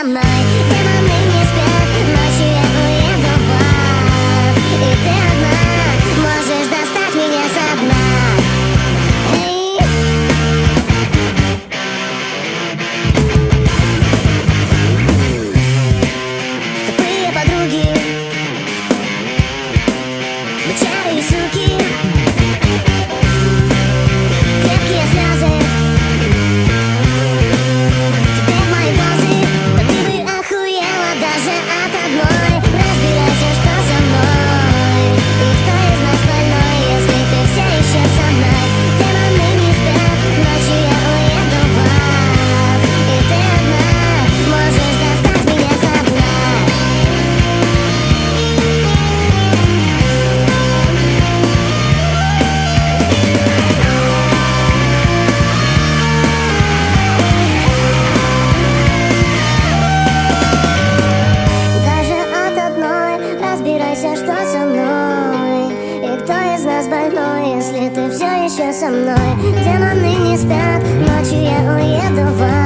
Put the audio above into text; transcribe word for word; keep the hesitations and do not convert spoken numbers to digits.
со мной. Демоны не спят, ночью я уеду в ад. И ты одна можешь достать меня со дна. Эй. Тупые подруги, вечеры и суки, крепкие слезы. Теперь мои дозы, да ты бы охуела даже от одной. Разбирайся, что со мной, и кто из нас больной, если ты все еще со мной. Демоны не спят, ночью я уеду в ад. И ты одна можешь достать меня со дна. Даже от одной, разбирайся, что со мной, и кто из нас больной, если ты все еще со мной. Демоны не спят, ночью я уеду в ад.